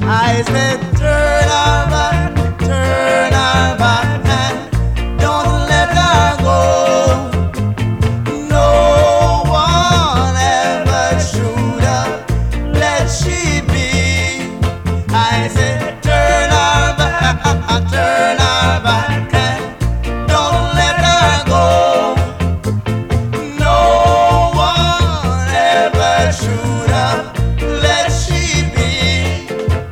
I said, turn her back, and don't let her go. No one ever should have let she be. I said, turn her back, and don't let her go. No one ever should have let she be.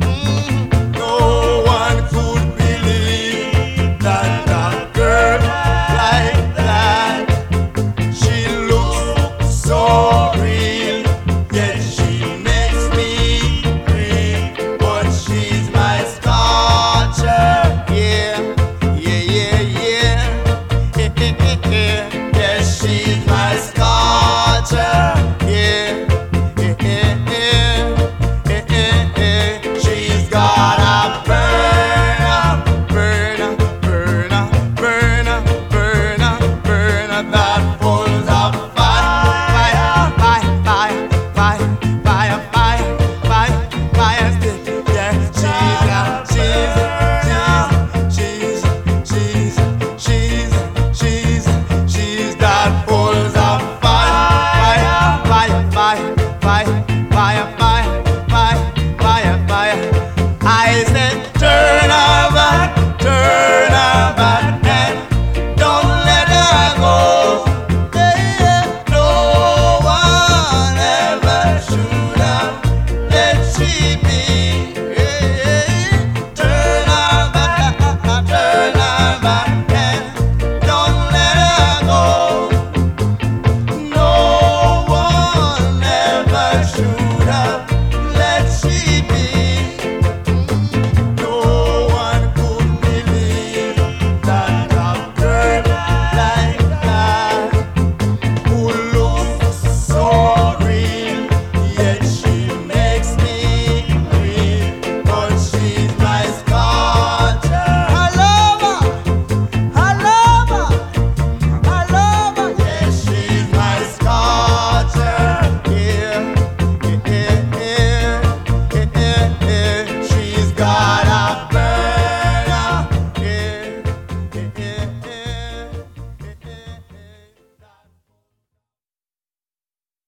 No one could believe that a girl like that. She looks so real, yet she makes me real. But she's my sculpture, yeah, yeah, yeah, yeah. Yes, she's my sculpture, yeah, yeah. She's got a burner that pulls up fire stick. Yeah, she's that pulls up fire. I said, turn her back, and don't let her go. Yeah, no one ever should have let she be. Yeah, turn her back, and don't let her go. No one ever should have let she